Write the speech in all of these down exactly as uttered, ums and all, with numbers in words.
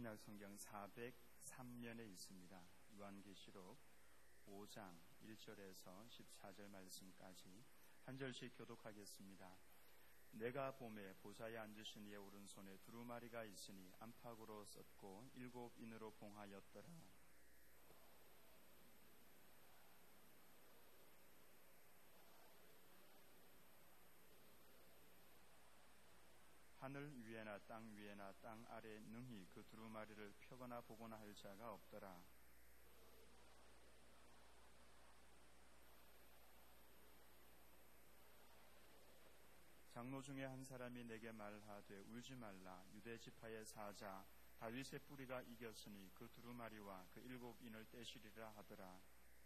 신약성경 사백삼 면에 있습니다. 요한계시록 오 장 일 절에서 십사 절 말씀까지 한 절씩 교독하겠습니다. 내가 보매 보좌에 앉으신 이의 오른손에 두루마리가 있으니 안팎으로 썼고 일곱 인으로 봉하였더라. 하늘 위에나 땅 위에나 땅 아래 능히 그 두루마리를 펴거나 보거나 할 자가 없더라. 장로 중에 한 사람이 내게 말하되 울지 말라. 유대 지파의 사자 다윗의 뿌리가 이겼으니 그 두루마리와 그 일곱 인을 떼시리라 하더라.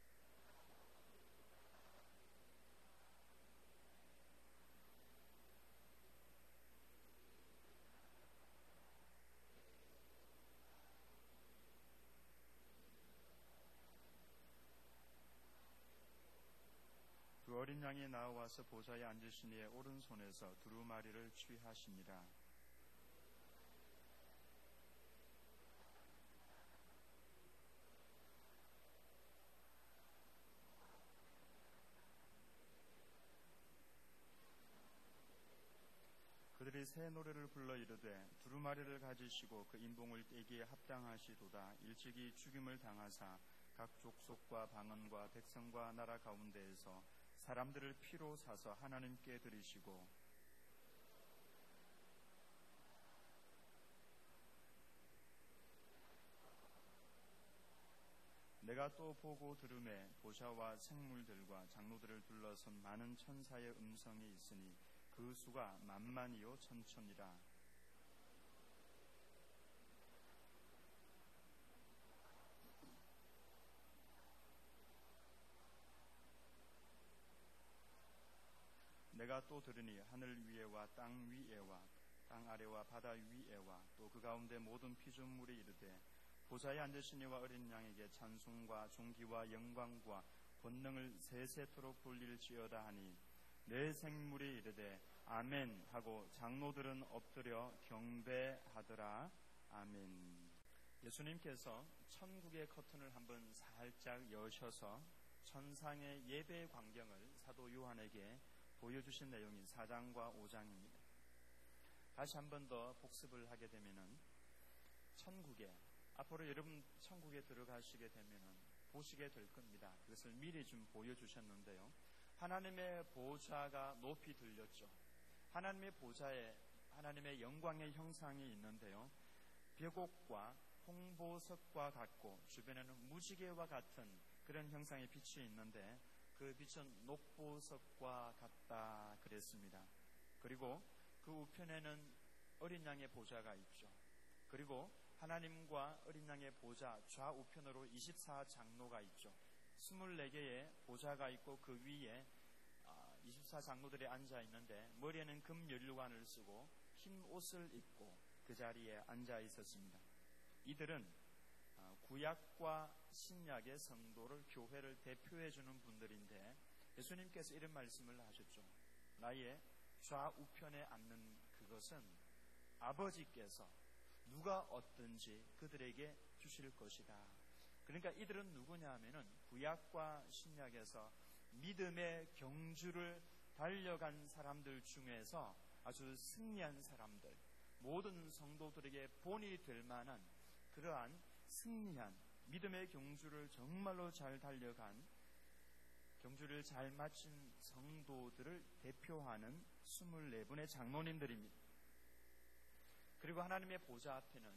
그 어린 양이 나와서 보좌에 앉으신 이의 오른손에서 두루마리를 취하시니라. 그들이 새 노래를 불러 이르되 두루마리를 가지시고 그 인봉을 떼기에 합당하시도다. 일찍이 죽임을 당하사 각 족속과 방언과 백성과 나라 가운데에서 사람들을 피로 사서 하나님께 드리시고 내가 또 보고 들음에 보좌와 생물들과 장로들을 둘러선 많은 천사의 음성이 있으니 그 수가 만만이요 천천이라. 내가 또 들으니 하늘 위에와 땅 위에와 땅 아래와 바다 위에와 또 그 가운데 모든 피조물이 이르되 보좌에 앉으신 이와 어린 양에게 찬송과 존귀와 영광과 권능을 세세토록 돌릴지어다 하니 내 생물이 이르되 아멘 하고 장로들은 엎드려 경배하더라. 아멘. 예수님께서 천국의 커튼을 한번 살짝 여셔서 천상의 예배 광경을 사도 요한에게 보여주신 내용인 사 장과 오 장입니다. 다시 한 번 더 복습을 하게 되면은 천국에 앞으로 여러분 천국에 들어가시게 되면은 보시게 될 겁니다. 그것을 미리 좀 보여주셨는데요. 하나님의 보좌가 높이 들렸죠. 하나님의 보좌에 하나님의 영광의 형상이 있는데요. 벽옥과 홍보석과 같고 주변에는 무지개와 같은 그런 형상의 빛이 있는데 그 빛은 녹보석과 같다 그랬습니다. 그리고 그 우편에는 어린 양의 보좌가 있죠. 그리고 하나님과 어린 양의 보좌 좌우편으로 이십사 장로가 있죠. 스물네 개의 보좌가 있고 그 위에 이십사 장로들이 앉아 있는데 머리에는 금 연류관을 쓰고 흰 옷을 입고 그 자리에 앉아 있었습니다. 이들은 구약과 신약의 성도를 교회를 대표해 주는 분들인데 예수님께서 이런 말씀을 하셨죠. 나의 좌우편에 앉는 그것은 아버지께서 누가 얻든지 그들에게 주실 것이다. 그러니까 이들은 누구냐 하면은 구약과 신약에서 믿음의 경주를 달려간 사람들 중에서 아주 승리한 사람들, 모든 성도들에게 본이 될 만한 그러한 승리한 믿음의 경주를 정말로 잘 달려간 경주를 잘 마친 성도들을 대표하는 이십사 분의 장로님들입니다. 그리고 하나님의 보좌 앞에는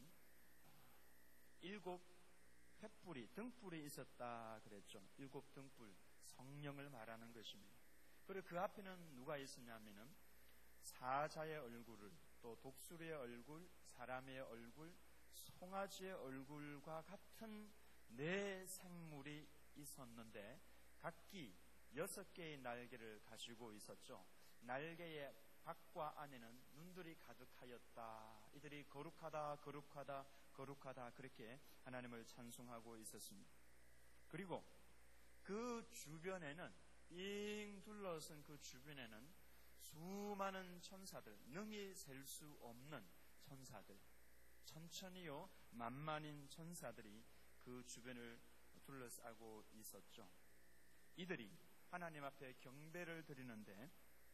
일곱 횃불이 등불이 있었다 그랬죠. 일곱 등불, 성령을 말하는 것입니다. 그리고 그 앞에는 누가 있었냐면은 사자의 얼굴을, 또 독수리의 얼굴, 사람의 얼굴, 송아지의 얼굴과 같은 네 생물이 있었는데 각기 여섯 개의 날개를 가지고 있었죠. 날개의 밖과 안에는 눈들이 가득하였다. 이들이 거룩하다, 거룩하다, 거룩하다 그렇게 하나님을 찬송하고 있었습니다. 그리고 그 주변에는 빙 둘러선 그 주변에는 수많은 천사들, 능히 셀 수 없는 천사들, 천천히요 만만인 천사들이 그 주변을 둘러싸고 있었죠. 이들이 하나님 앞에 경배를 드리는데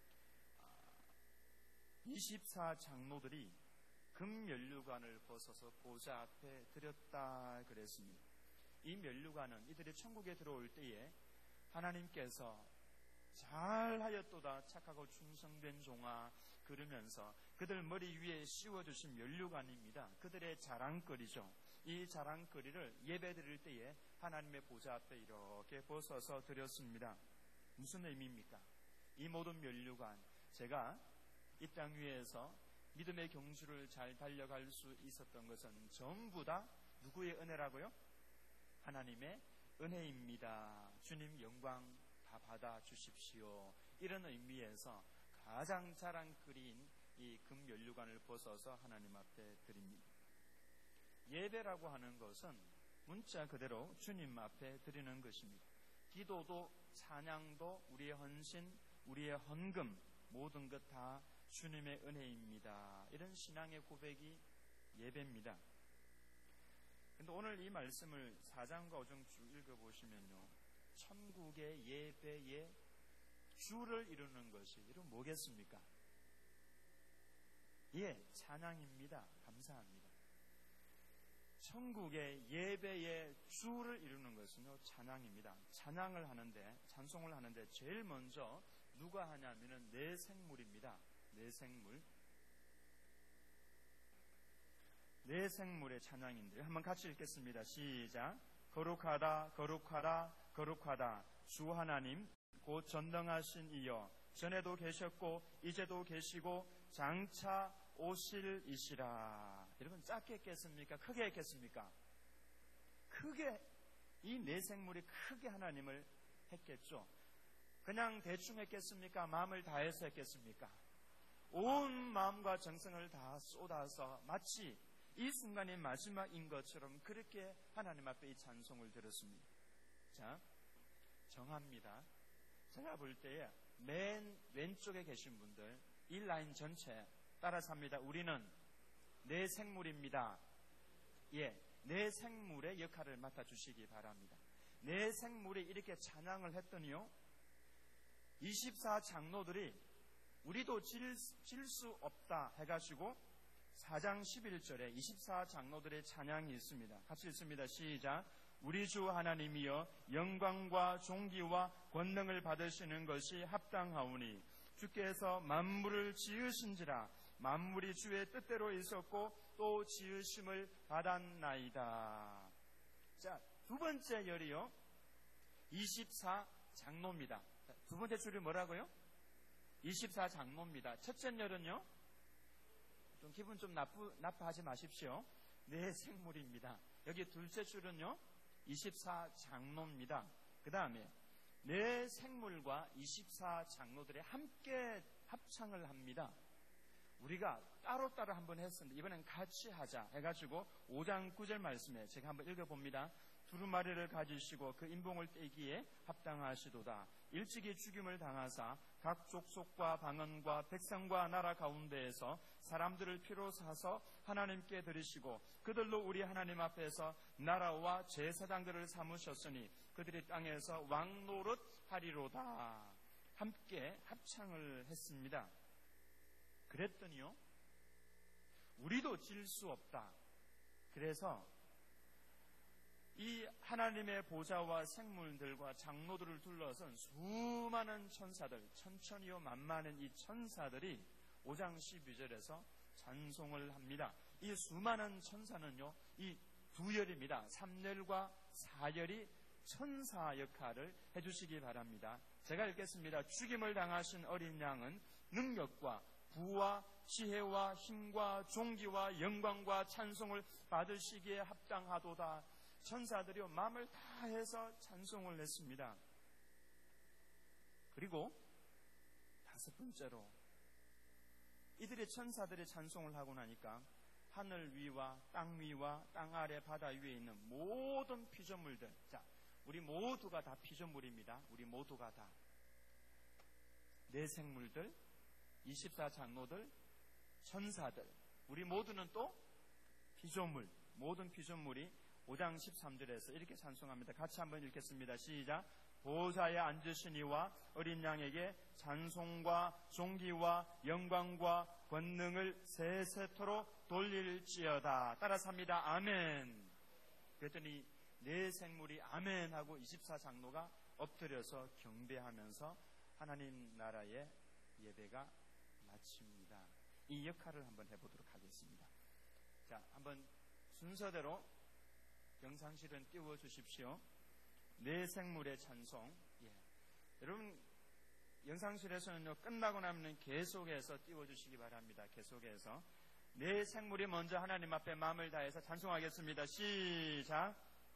이십사 장로들이 금면류관을 벗어서 보좌 앞에 드렸다 그랬습니다. 이 면류관은 이들이 천국에 들어올 때에 하나님께서 잘하였도다 착하고 충성된 종아 그러면서 그들 머리 위에 씌워주신 면류관입니다. 그들의 자랑거리죠. 이 자랑거리를 예배 드릴 때에 하나님의 보좌 앞에 이렇게 벗어서 드렸습니다. 무슨 의미입니까? 이 모든 면류관, 제가 이 땅 위에서 믿음의 경주를 잘 달려갈 수 있었던 것은 전부 다 누구의 은혜라고요? 하나님의 은혜입니다. 주님 영광 다 받아 주십시오. 이런 의미에서 가장 자랑거리인 이 금면류관을 벗어서 하나님 앞에 드립니다. 예배라고 하는 것은 문자 그대로 주님 앞에 드리는 것입니다. 기도도 찬양도 우리의 헌신, 우리의 헌금 모든 것 다 주님의 은혜입니다. 이런 신앙의 고백이 예배입니다. 근데 오늘 이 말씀을 사 장과 오 장 쭉 읽어보시면요, 천국의 예배의 주를 이루는 것이 이런 뭐겠습니까? 예, 찬양입니다. 감사합니다. 천국의 예배의 주를 이루는 것은요 찬양입니다. 찬양을 하는데, 찬송을 하는데 제일 먼저 누가 하냐면은 내 생물입니다. 내 생물. 내 생물의 찬양인데 한번 같이 읽겠습니다. 시작. 거룩하다 거룩하다 거룩하다 주 하나님 곧 전능하신 이여 전에도 계셨고 이제도 계시고 장차 오실 이시라. 여러분 짧게 했겠습니까? 크게 했겠습니까? 크게, 이 내 생물이 크게 하나님을 했겠죠. 그냥 대충 했겠습니까? 마음을 다해서 했겠습니까? 온 마음과 정성을 다 쏟아서 마치 이 순간이 마지막인 것처럼 그렇게 하나님 앞에 이 찬송을 드렸습니다. 자, 정합니다. 제가 볼 때에 맨 왼쪽에 계신 분들 이 라인 전체 따라서 합니다. 우리는 내 생물입니다. 예, 내 생물의 역할을 맡아주시기 바랍니다. 내 생물이 이렇게 찬양을 했더니요, 이십사 장로들이 우리도 질 수 없다 해가지고 사 장 십일 절에 이십사 장로들의 찬양이 있습니다. 같이 읽습니다. 시작. 우리 주 하나님이여 영광과 존귀와 권능을 받으시는 것이 합당하오니 주께서 만물을 지으신지라 만물이 주의 뜻대로 있었고 또 지으심을 받았나이다. 자, 두 번째 열이요 이십사 장로입니다. 두 번째 줄이 뭐라고요? 이십사 장로입니다. 첫째 열은요, 좀 기분 좀 나쁘, 나빠하지 마십시오. 내 생물입니다. 여기 둘째 줄은요 이십사 장로입니다. 그 다음에 내 생물과 이십사 장로들이 함께 합창을 합니다. 우리가 따로따로 한번 했었는데 이번엔 같이 하자 해가지고 오 장 구 절 말씀에 제가 한번 읽어봅니다. 두루마리를 가지시고 그 인봉을 떼기에 합당하시도다. 일찍이 죽임을 당하사 각 족속과 방언과 백성과 나라 가운데에서 사람들을 피로 사서 하나님께 드리시고 그들로 우리 하나님 앞에서 나라와 제사장들을 삼으셨으니 그들이 땅에서 왕노릇 하리로다. 함께 합창을 했습니다. 그랬더니요, 우리도 질 수 없다. 그래서 이 하나님의 보좌와 생물들과 장로들을 둘러선 수많은 천사들, 천천히요 만만한 이 천사들이 오 장 십이 절에서 찬송을 합니다. 이 수많은 천사는요, 이 두 열입니다. 삼 열과 사 열이 천사 역할을 해주시기 바랍니다. 제가 읽겠습니다. 죽임을 당하신 어린 양은 능력과 부와 지혜와 힘과 존귀와 영광과 찬송을 받으시기에 합당하도다. 천사들이요 마음을 다해서 찬송을 했습니다. 그리고 다섯 번째로 이들이 천사들이 찬송을 하고 나니까 하늘 위와 땅 위와 땅 아래 바다 위에 있는 모든 피조물들, 자, 우리 모두가 다 피조물입니다. 우리 모두가 다 내 생물들, 이십사 장로들, 천사들, 우리 모두는 또 피조물, 모든 피조물이 오 장 십삼 절에서 이렇게 찬송합니다. 같이 한번 읽겠습니다. 시작. 보좌에 앉으신 이와 어린 양에게 찬송과 존귀와 영광과 권능을 세세토록 돌릴지어다. 따라서 합니다. 아멘. 그랬더니 네 생물이 아멘 하고 이십사 장로가 엎드려서 경배하면서 하나님 나라의 예배가 마칩니다. 이 역할을 한번 해보도록 하겠습니다. 자, 한번 순서대로 영상실은 띄워주십시오. 네 생물의 찬송. 예. 여러분, 영상실에서는요, 끝나고 나면 계속해서 띄워주시기 바랍니다. 계속해서. 네 생물이 먼저 하나님 앞에 마음을 다해서 찬송하겠습니다. 시작.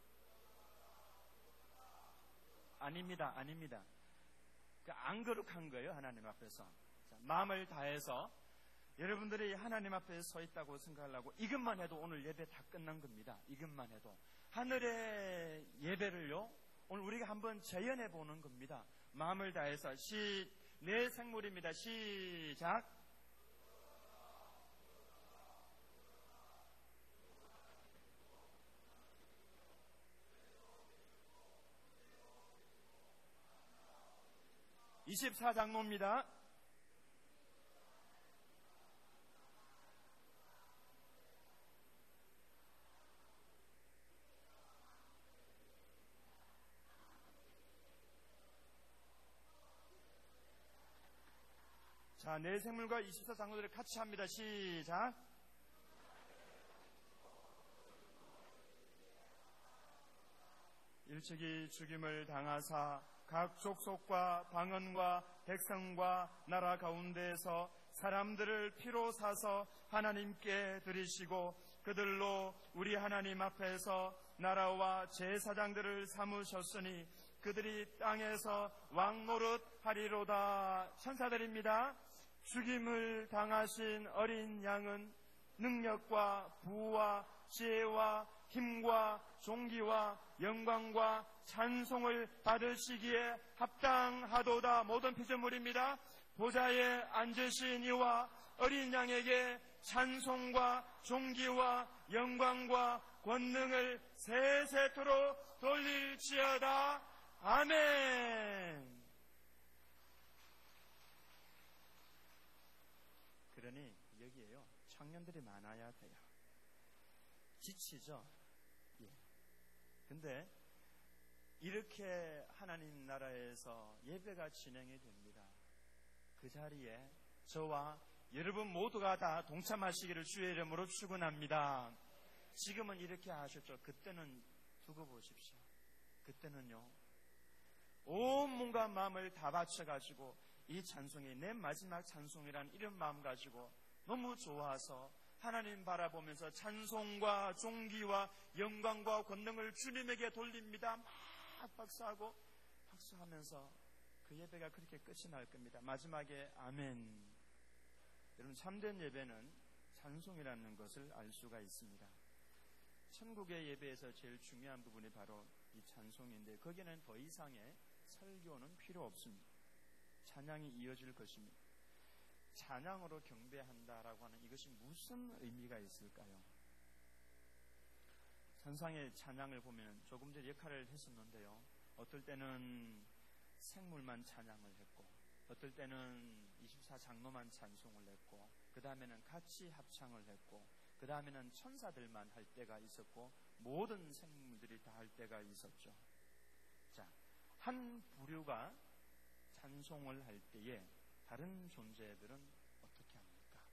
아닙니다. 아닙니다. 안 거룩한 거예요, 하나님 앞에서. 자, 마음을 다해서 여러분들이 하나님 앞에 서 있다고 생각하려고 이것만 해도 오늘 예배 다 끝난 겁니다. 이것만 해도. 하늘의 예배를요, 오늘 우리가 한번 재현해 보는 겁니다. 마음을 다해서 시, 네 생물입니다. 시작. 이십사 장로입니다. 자, 네 생물과 이십사 장로들을 같이 합니다. 시작. 일찍이 죽임을 당하사 각 족속과 방언과 백성과 나라 가운데에서 사람들을 피로 사서 하나님께 드리시고 그들로 우리 하나님 앞에서 나라와 제사장들을 삼으셨으니 그들이 땅에서 왕노릇 하리로다. 천사들입니다. 죽임을 당하신 어린 양은 능력과 부와 지혜와 힘과 존귀와 영광과 찬송을 받으시기에 합당하도다. 모든 피조물입니다. 보좌에 앉으신 이와 어린 양에게 찬송과 존귀와 영광과 권능을 세세토록 돌릴지어다. 아멘. 그러니 여기에요, 청년들이 많아야 돼요. 지치죠? 예. 근데 이렇게 하나님 나라에서 예배가 진행이 됩니다. 그 자리에 저와 여러분 모두가 다 동참하시기를 주의 이름으로 축원합니다. 지금은 이렇게 하셨죠. 그때는 두고 보십시오. 그때는요, 온 몸과 마음을 다 바쳐가지고 이 찬송이 내 마지막 찬송이란 이런 마음 가지고 너무 좋아서 하나님 바라보면서 찬송과 존귀와 영광과 권능을 주님에게 돌립니다. 막 박수하고 박수하면서 그 예배가 그렇게 끝이 날 겁니다. 마지막에 아멘. 여러분, 참된 예배는 찬송이라는 것을 알 수가 있습니다. 천국의 예배에서 제일 중요한 부분이 바로 이 찬송인데 거기에는 더 이상의 설교는 필요 없습니다. 찬양이 이어질 것입니다. 찬양으로 경배한다라고 하는 이것이 무슨 의미가 있을까요? 선상의 찬양을 보면 조금 전에 역할을 했었는데요, 어떨 때는 생물만 찬양을 했고 어떨 때는 이십사 장로만 찬송을 했고 그 다음에는 같이 합창을 했고 그 다음에는 천사들만 할 때가 있었고 모든 생물들이 다 할 때가 있었죠. 자, 한 부류가 찬송을 할 때에 다른 존재들은 어떻게 합니까?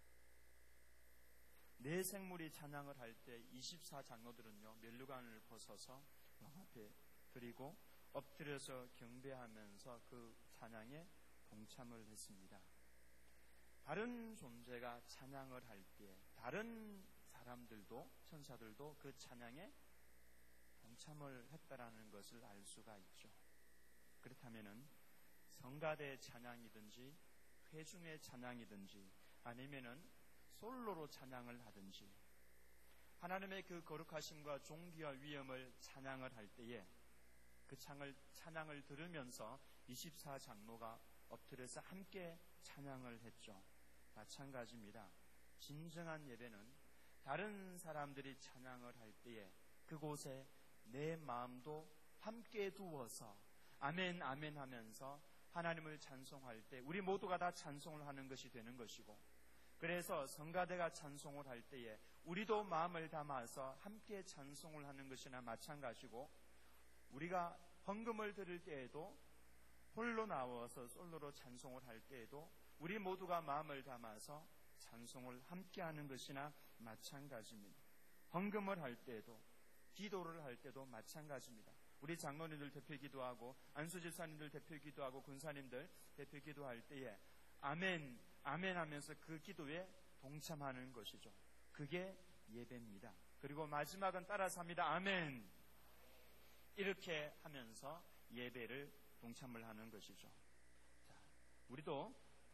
네 생물이 찬양을 할 때 이십사 장로들은요, 면류관을 벗어서 왕 앞에 드리고 엎드려서 경배하면서 그 찬양에 동참을 했습니다. 다른 존재가 찬양을 할 때 다른 사람들도, 천사들도 그 찬양에 동참을 했다라는 것을 알 수가 있죠. 그렇다면은 성가대 찬양이든지 회중의 찬양이든지 아니면은 솔로로 찬양을 하든지 하나님의 그 거룩하심과 존귀와 위엄을 찬양을 할 때에 그 창을, 찬양을 들으면서 이십사 장로가 엎드려서 함께 찬양을 했죠. 마찬가지입니다. 진정한 예배는 다른 사람들이 찬양을 할 때에 그곳에 내 마음도 함께 두어서 아멘 아멘 하면서 하나님을 찬송할 때 우리 모두가 다 찬송을 하는 것이 되는 것이고, 그래서 성가대가 찬송을 할 때에 우리도 마음을 담아서 함께 찬송을 하는 것이나 마찬가지고, 우리가 헌금을 드릴 때에도 홀로 나와서 솔로로 찬송을 할 때에도 우리 모두가 마음을 담아서 찬송을 함께 하는 것이나 마찬가지입니다. 헌금을 할 때에도 기도를 할 때도 마찬가지입니다. 우리 장로님들 대표 기도하고 안수집사님들 대표 기도하고 군사님들 대표 기도할 때에 아멘 아멘 하면서 그 기도에 동참하는 것이죠. 그게 예배입니다. 그리고 마지막은 따라서 합니다. 아멘. 이렇게 하면서 예배를 동참을 하는 것이죠. 자, 우리도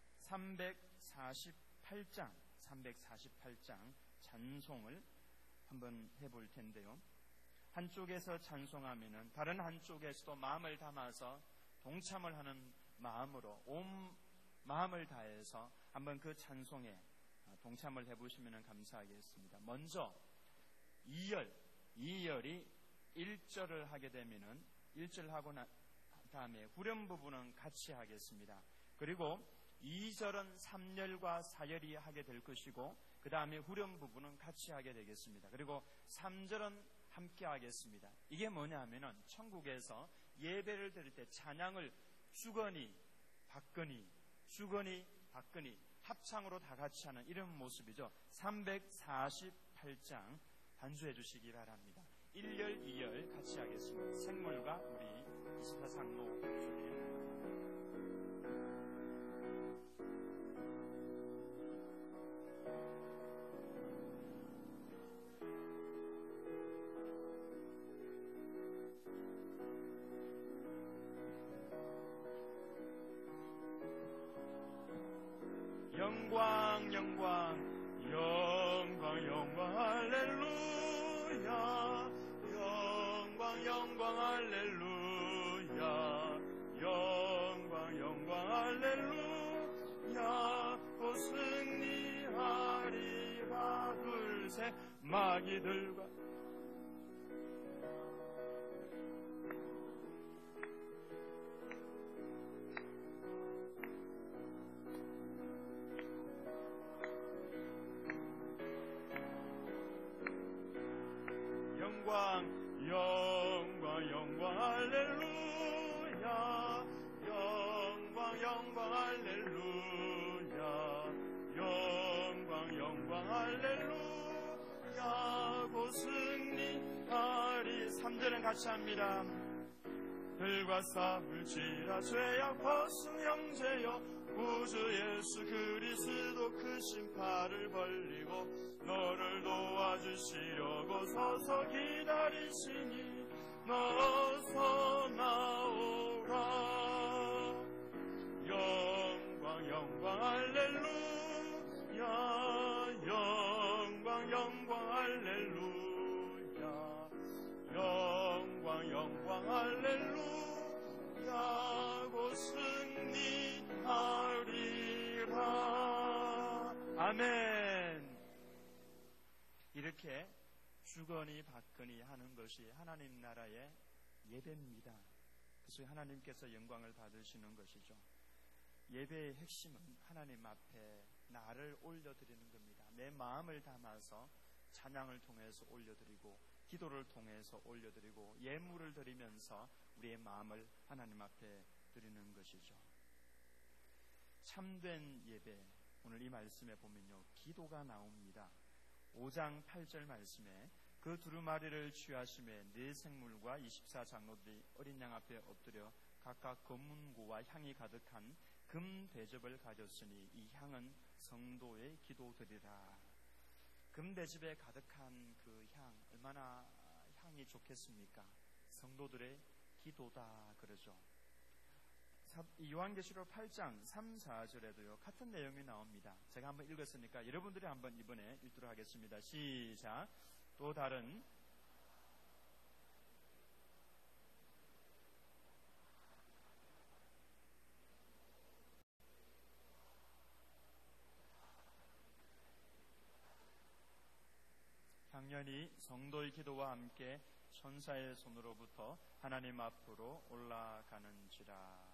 삼백사십팔 장 삼백사십팔 장 찬송을 한번 해볼 텐데요. 한쪽에서 찬송하면은 다른 한쪽에서도 마음을 담아서 동참을 하는 마음으로 온 마음을 다해서 한번 그 찬송에 동참을 해보시면 감사하겠습니다. 먼저 이 절, 이 절이 일 절을 하게 되면은 일 절 하고 나 다음에 후렴 부분은 같이 하겠습니다. 그리고 이 절은 삼 절과 사 절이 하게 될 것이고, 그 다음에 후렴 부분은 같이 하게 되겠습니다. 그리고 삼 절은 함께 하겠습니다. 이게 뭐냐 하면은 천국에서 예배를 드릴 때 찬양을 주거니 받거니 주거니 받거니 합창으로 다 같이 하는 이런 모습이죠. 삼백사십팔 장 반주해 주시기 바랍니다. 일 절, 이 절 같이 하겠습니다. 생물과 우리 이십사 장로 중에 영광 영광 영광 영광 할렐루야 영광 영광 할렐루야 영광 영광 할렐루야 곧 승리하리라 둘셋 마귀들과 영광 영광 영광 할렐루야 영광 영광 할렐루야 영광 영광 할렐루야 곧 승리하리. 삼 절은 같이 합니다. 들과 싸울지라 죄악 벗은 형제여 구주 예수 그리스도 크신 팔을 벌리고 너를 도와주시려고 서서 기다리시니 너서 나오라. 영광 영광 할렐루야 영광 영광 할렐루야 영광 영광 할렐루야 곧 승리하리라. 아멘. 이렇게 주거니 받거니 하는 것이 하나님 나라의 예배입니다. 그래서 하나님께서 영광을 받으시는 것이죠. 예배의 핵심은 하나님 앞에 나를 올려드리는 겁니다. 내 마음을 담아서 찬양을 통해서 올려드리고 기도를 통해서 올려드리고 예물을 드리면서 우리의 마음을 하나님 앞에 드리는 것이죠. 참된 예배, 오늘 이 말씀에 보면요 기도가 나옵니다. 오 장 팔 절 말씀에 그 두루마리를 취하심에 네 생물과 이십사 장로들이 어린 양 앞에 엎드려 각각 검문고와 향이 가득한 금 대접을 가졌으니 이 향은 성도의 기도드리라. 금 대접에 가득한 그 향 얼마나 향이 좋겠습니까? 성도들의 기도다 그러죠. 요한계시록 팔 장 삼, 사 절에도요 같은 내용이 나옵니다. 제가 한번 읽었으니까 여러분들이 한번 이번에 읽도록 하겠습니다. 시작. 또 다른 당연히 성도의 기도와 함께 천사의 손으로부터 하나님 앞으로 올라가는지라.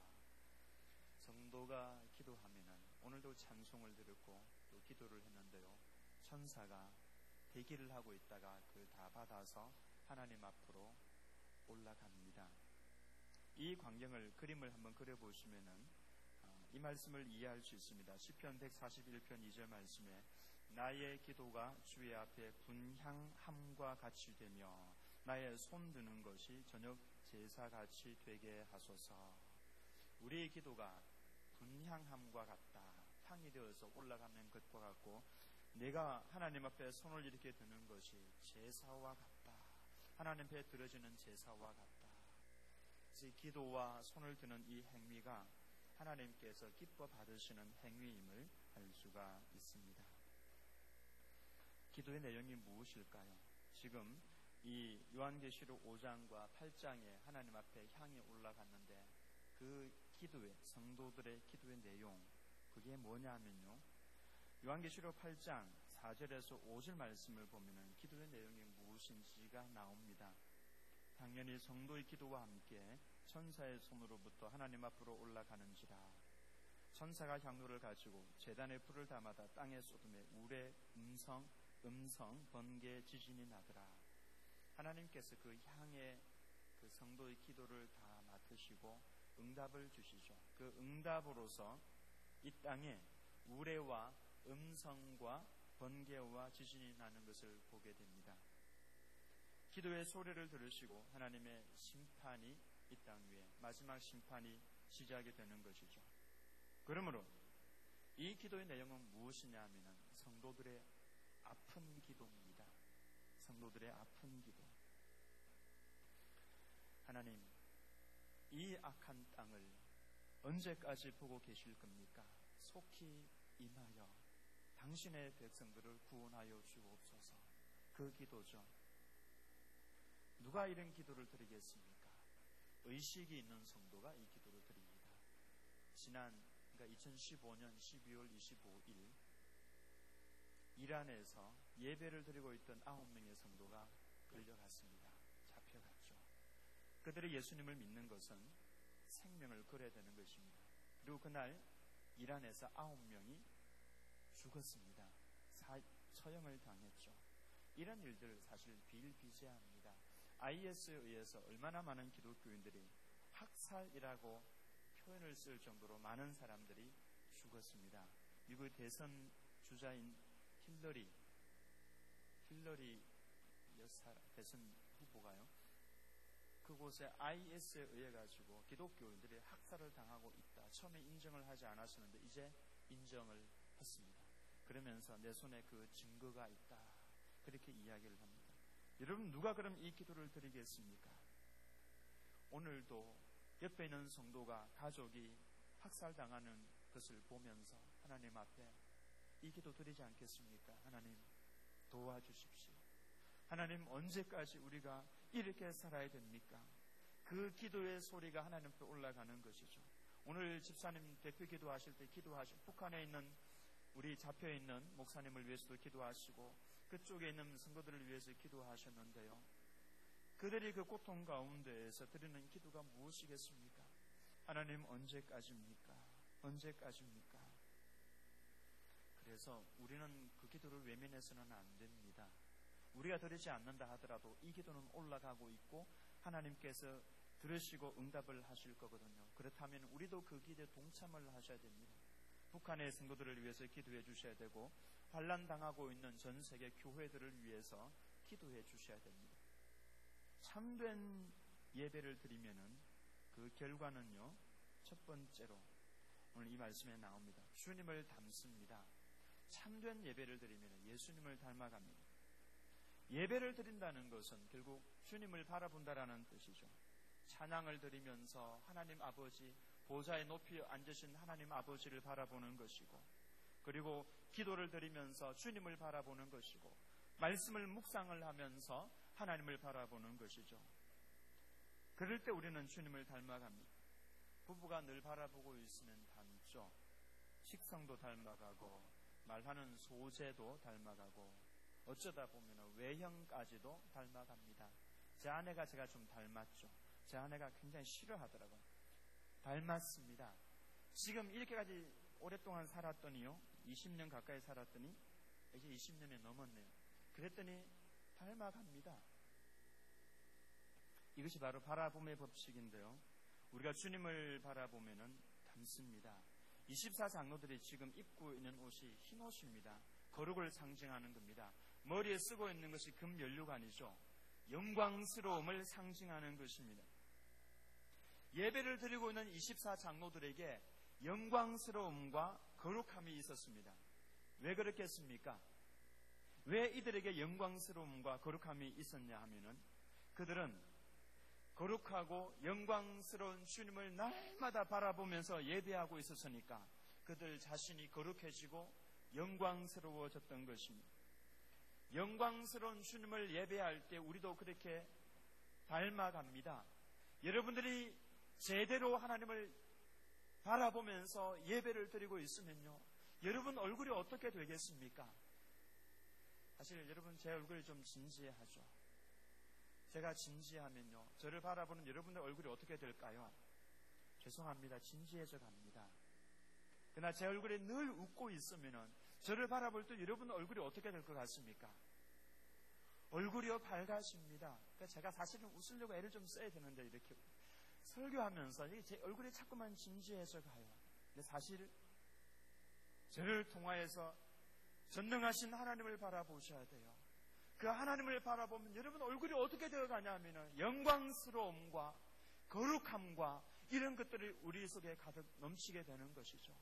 성도가 기도하면은 오늘도 찬송을 드렸고 또 기도를 했는데요, 천사가 대기를 하고 있다가 그걸 다 받아서 하나님 앞으로 올라갑니다. 이 광경을 그림을 한번 그려보시면은 이 말씀을 이해할 수 있습니다. 시편 백사십일 편 이 절 말씀에 나의 기도가 주의 앞에 분향함과 같이 되며 나의 손 드는 것이 저녁 제사같이 되게 하소서. 우리의 기도가 분향함과 같다, 향이 되어서 올라가는 것과 같고, 내가 하나님 앞에 손을 이렇게 드는 것이 제사와 같다, 하나님 앞에 드려지는 제사와 같다. 그래서 기도와 손을 드는 이 행위가 하나님께서 기뻐 받으시는 행위임을 알 수가 있습니다. 기도의 내용이 무엇일까요? 지금 이 요한계시록 오 장과 팔 장에 하나님 앞에 향이 올라갔는데 그 기도의, 성도들의 기도의 내용, 그게 뭐냐 하면요, 요한계시록 팔 장 사 절에서 오 절 말씀을 보면은 기도의 내용이 무엇인지가 나옵니다. 당연히 성도의 기도와 함께 천사의 손으로부터 하나님 앞으로 올라가는지라. 천사가 향로를 가지고 제단의 불을 담아다 땅에 쏟음에 우레 음성 음성 번개 지진이 나더라. 하나님께서 그 향의 그 성도의 기도를 다 맡으시고 응답을 주시죠. 그 응답으로서 이 땅에 우레와 음성과 번개와 지진이 나는 것을 보게 됩니다. 기도의 소리를 들으시고 하나님의 심판이 이 땅 위에, 마지막 심판이 시작이 되는 것이죠. 그러므로 이 기도의 내용은 무엇이냐 하면 성도들의 아픈 기도입니다. 성도들의 아픈 기도. 하나님, 이 악한 땅을 언제까지 보고 계실 겁니까? 속히 임하여 당신의 백성들을 구원하여 주옵소서. 그 기도죠. 누가 이런 기도를 드리겠습니까? 의식이 있는 성도가 이 기도를 드립니다. 지난 그러니까 이천십오 년 십이월 이십오일 이란에서 예배를 드리고 있던 아홉 명의 성도가 끌려갔습니다. 잡혀갔죠. 그들이 예수님을 믿는 것은 생명을 걸어야 되는 것입니다. 그리고 그날 이란에서 아홉 명이 죽었습니다. 사, 처형을 당했죠. 이런 일들 사실 비일비재합니다. 아이에스에 의해서 얼마나 많은 기독교인들이 학살이라고 표현을 쓸 정도로 많은 사람들이 죽었습니다. 미국의 대선 주자인 힐러리 힐러리 여사 대선 후보가요, 그곳에 아이에스에 의해 가지고 기독교인들이 학살을 당하고 있다, 처음에 인정을 하지 않았었는데 이제 인정을 했습니다. 그러면서 내 손에 그 증거가 있다, 그렇게 이야기를 합니다. 여러분, 누가 그럼 이 기도를 드리겠습니까? 오늘도 옆에 있는 성도가, 가족이 학살당하는 것을 보면서 하나님 앞에 이 기도 드리지 않겠습니까? 하나님, 도와주십시오. 하나님, 언제까지 우리가 이렇게 살아야 됩니까? 그 기도의 소리가 하나님 앞에 올라가는 것이죠. 오늘 집사님 대표 기도하실 때 기도하시고, 북한에 있는 우리 잡혀있는 목사님을 위해서도 기도하시고 그쪽에 있는 성도들을 위해서 기도하셨는데요, 그들이 그 고통 가운데에서 드리는 기도가 무엇이겠습니까? 하나님, 언제까지입니까? 언제까지입니까? 그래서 우리는 그 기도를 외면해서는 안 됩니다. 우리가 드리지 않는다 하더라도 이 기도는 올라가고 있고 하나님께서 들으시고 응답을 하실 거거든요. 그렇다면 우리도 그 기도에 동참을 하셔야 됩니다. 북한의 성도들을 위해서 기도해 주셔야 되고, 환난 당하고 있는 전 세계 교회들을 위해서 기도해 주셔야 됩니다. 참된 예배를 드리면은 그 결과는요, 첫 번째로 오늘 이 말씀에 나옵니다. 주님을 닮습니다. 참된 예배를 드리면 예수님을 닮아갑니다. 예배를 드린다는 것은 결국 주님을 바라본다라는 뜻이죠. 찬양을 드리면서 하나님 아버지, 보좌에 높이 앉으신 하나님 아버지를 바라보는 것이고, 그리고 기도를 드리면서 주님을 바라보는 것이고, 말씀을 묵상을 하면서 하나님을 바라보는 것이죠. 그럴 때 우리는 주님을 닮아갑니다. 부부가 늘 바라보고 있으면 닮죠. 식성도 닮아가고 말하는 소재도 닮아가고 어쩌다 보면 외형까지도 닮아갑니다. 제 아내가 제가 좀 닮았죠. 제 아내가 굉장히 싫어하더라고요. 닮았습니다. 지금 이렇게까지 오랫동안 살았더니요, 이십 년 가까이 살았더니 이제 이십 년이 넘었네요. 그랬더니 닮아갑니다. 이것이 바로 바라봄의 법칙인데요, 우리가 주님을 바라보면은 닮습니다. 이십사 장로들이 지금 입고 있는 옷이 흰 옷입니다. 거룩을 상징하는 겁니다. 머리에 쓰고 있는 것이 금연류관이죠. 영광스러움을 상징하는 것입니다. 예배를 드리고 있는 이십사 장로들에게 영광스러움과 거룩함이 있었습니다. 왜 그렇겠습니까? 왜 이들에게 영광스러움과 거룩함이 있었냐 하면은, 그들은 거룩하고 영광스러운 주님을 날마다 바라보면서 예배하고 있었으니까 그들 자신이 거룩해지고 영광스러워졌던 것입니다. 영광스러운 주님을 예배할 때 우리도 그렇게 닮아갑니다. 여러분들이 제대로 하나님을 바라보면서 예배를 드리고 있으면요, 여러분 얼굴이 어떻게 되겠습니까? 사실 여러분 제 얼굴이 좀 진지하죠. 제가 진지하면요, 저를 바라보는 여러분의 얼굴이 어떻게 될까요? 죄송합니다. 진지해져 갑니다. 그러나 제 얼굴이 늘 웃고 있으면은 저를 바라볼 때 여러분 얼굴이 어떻게 될 것 같습니까? 얼굴이요 밝아집니다. 그러니까 제가 사실은 웃으려고 애를 좀 써야 되는데 이렇게 설교하면서 제 얼굴이 자꾸만 진지해져 가요. 근데 사실 저를 통하여서 전능하신 하나님을 바라보셔야 돼요. 그 하나님을 바라보면 여러분 얼굴이 어떻게 되어가냐 하면 영광스러움과 거룩함과 이런 것들이 우리 속에 가득 넘치게 되는 것이죠.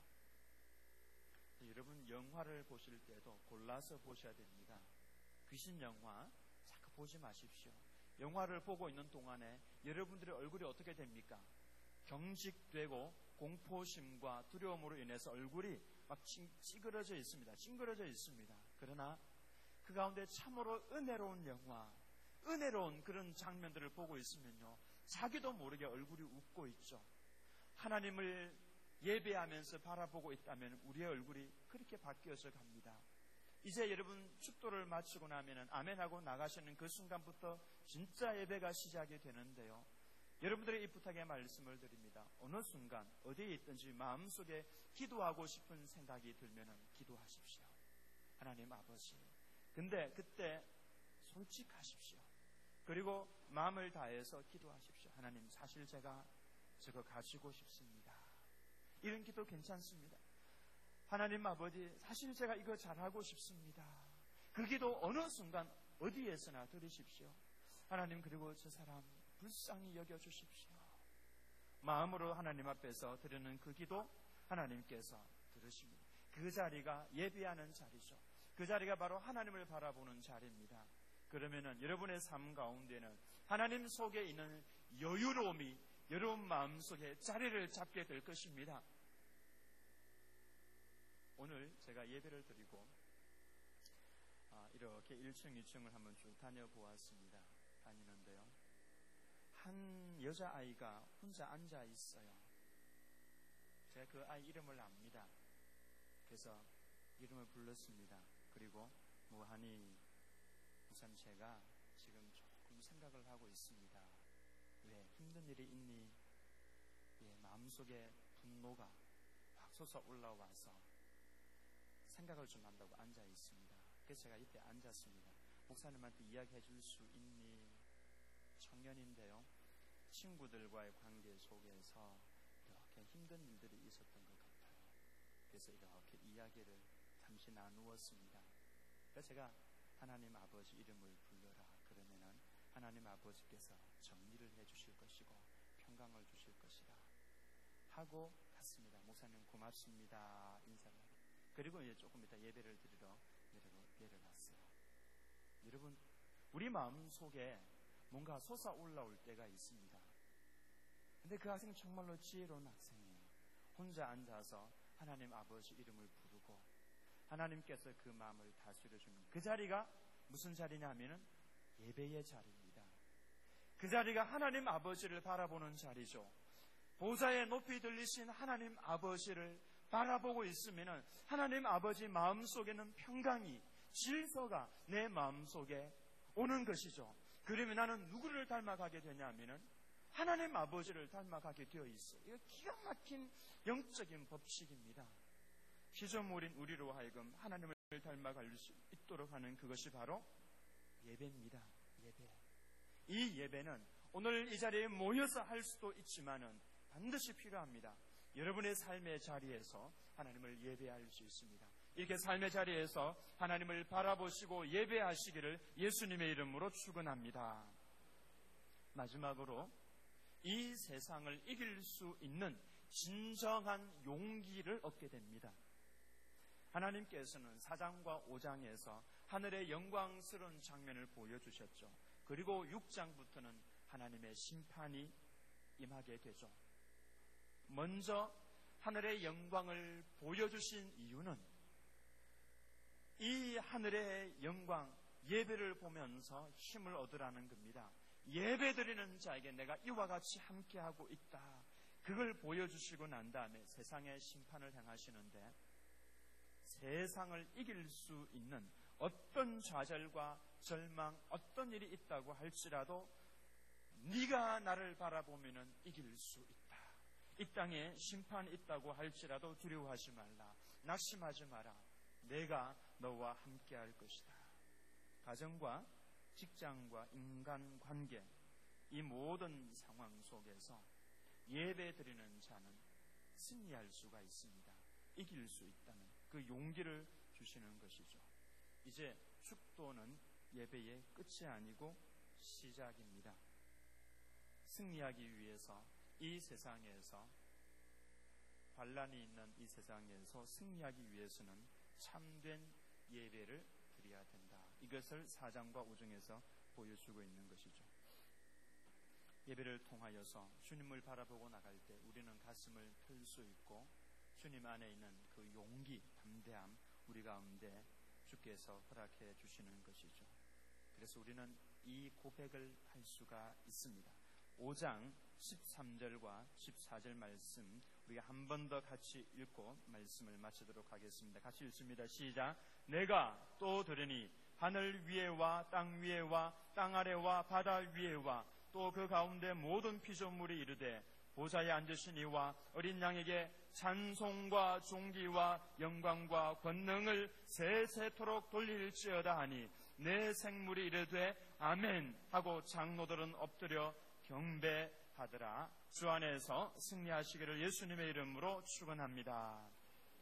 여러분 영화를 보실 때도 골라서 보셔야 됩니다. 귀신 영화 자꾸 보지 마십시오. 영화를 보고 있는 동안에 여러분들의 얼굴이 어떻게 됩니까? 경직되고 공포심과 두려움으로 인해서 얼굴이 막 찌그러져 있습니다. 찡그러져 있습니다. 그러나 그 가운데 참으로 은혜로운 영화, 은혜로운 그런 장면들을 보고 있으면요, 자기도 모르게 얼굴이 웃고 있죠. 하나님을 예배하면서 바라보고 있다면 우리의 얼굴이 그렇게 바뀌어서 갑니다. 이제 여러분 축도를 마치고 나면은 아멘하고 나가시는 그 순간부터 진짜 예배가 시작이 되는데요, 여러분들의 이 부탁의 말씀을 드립니다. 어느 순간 어디에 있든지 마음속에 기도하고 싶은 생각이 들면은 기도하십시오. 하나님 아버지, 근데 그때 솔직하십시오. 그리고 마음을 다해서 기도하십시오. 하나님, 사실 제가 저거 가지고 싶습니다. 이런 기도 괜찮습니다. 하나님 아버지, 사실 제가 이거 잘하고 싶습니다. 그 기도 어느 순간 어디에서나 들으십시오. 하나님, 그리고 저 사람 불쌍히 여겨주십시오. 마음으로 하나님 앞에서 드리는 그 기도 하나님께서 들으십니다. 그 자리가 예배하는 자리죠. 그 자리가 바로 하나님을 바라보는 자리입니다. 그러면은 여러분의 삶 가운데는 하나님 속에 있는 여유로움이 여러분 마음속에 자리를 잡게 될 것입니다. 오늘 제가 예배를 드리고 이렇게 일 층, 이 층을 한번 쭉 다녀보았습니다. 다니는데요, 한 여자아이가 혼자 앉아 있어요. 제가 그 아이 이름을 압니다. 그래서 이름을 불렀습니다. 그리고 무한히 우선 제가 지금 조금 생각을 하고 있습니다. 왜 힘든 일이 있니? 예, 마음속에 분노가 확 솟아 올라와서 생각을 좀 한다고 앉아 있습니다. 그래서 제가 이때 앉았습니다. 목사님한테 이야기해 줄 수 있니? 청년인데요, 친구들과의 관계 속에서 이렇게 힘든 일들이 있었던 것 같아요. 그래서 이렇게 이야기를 잠시 나누었습니다. 그래서 제가 하나님 아버지 이름을 불러라 그러면은 하나님 아버지께서 정리를 해 주실 것이고 평강을 주실 것이라 하고 갔습니다. 목사님 고맙습니다. 인사를 하고. 그리고 이제 조금 이따 예배를 드리러 내려갔어요. 여러분, 우리 마음 속에 뭔가 솟아 올라올 때가 있습니다. 근데 그 학생 정말로 지혜로운 학생이에요. 혼자 앉아서 하나님 아버지 이름을 부르고 하나님께서 그 마음을 다스려 줍니다. 그 자리가 무슨 자리냐 하면은 예배의 자리입니다. 그 자리가 하나님 아버지를 바라보는 자리죠. 보좌에 높이 들리신 하나님 아버지를 바라보고 있으면은 하나님 아버지 마음속에는 평강이, 질서가 내 마음속에 오는 것이죠. 그러면 나는 누구를 닮아가게 되냐 하면은 하나님 아버지를 닮아가게 되어 있어요. 이거 기가 막힌 영적인 법칙입니다. 피조물인 우리로 하여금 하나님을 닮아갈 수 있도록 하는 그것이 바로 예배입니다. 예배. 이 예배는 오늘 이 자리에 모여서 할 수도 있지만은 반드시 필요합니다. 여러분의 삶의 자리에서 하나님을 예배할 수 있습니다. 이렇게 삶의 자리에서 하나님을 바라보시고 예배하시기를 예수님의 이름으로 축원합니다. 마지막으로 이 세상을 이길 수 있는 진정한 용기를 얻게 됩니다. 하나님께서는 사 장과 오 장에서 하늘의 영광스러운 장면을 보여주셨죠. 그리고 육 장부터는 하나님의 심판이 임하게 되죠. 먼저 하늘의 영광을 보여주신 이유는 이 하늘의 영광, 예배를 보면서 힘을 얻으라는 겁니다. 예배드리는 자에게 내가 이와 같이 함께하고 있다. 그걸 보여주시고 난 다음에 세상의 심판을 행하시는데, 세상을 이길 수 있는 어떤 좌절과 절망, 어떤 일이 있다고 할지라도 네가 나를 바라보면 이길 수 있다. 이 땅에 심판이 있다고 할지라도 두려워하지 말라. 낙심하지 마라. 내가 너와 함께 할 것이다. 가정과 직장과 인간관계, 이 모든 상황 속에서 예배 드리는 자는 승리할 수가 있습니다. 이길 수 있다는 그 용기를 주시는 것이죠. 이제 축도는 예배의 끝이 아니고 시작입니다. 승리하기 위해서 이 세상에서, 환난이 있는 이 세상에서 승리하기 위해서는 참된 예배를 드려야 된다. 이것을 사 장과 오 장에서 보여주고 있는 것이죠. 예배를 통하여서 주님을 바라보고 나갈 때 우리는 가슴을 털 수 있고, 주님 안에 있는 그 용기, 담대함, 우리 가운데 주께서 허락해 주시는 것이죠. 그래서 우리는 이 고백을 할 수가 있습니다. 오 장 십삼 절과 십사 절 말씀 우리가 한 번 더 같이 읽고 말씀을 마치도록 하겠습니다. 같이 읽습니다. 시작. 내가 또 들으니 하늘 위에와 땅 위에와 땅 아래와 바다 위에와 또 그 가운데 모든 피조물이 이르되 보좌에 앉으신 이와 어린 양에게 찬송과 존귀와 영광과 권능을 세세토록 돌릴지어다 하니 내 생물이 이르되 아멘 하고 장로들은 엎드려 경배하더라. 주 안에서 승리하시기를 예수님의 이름으로 축원합니다.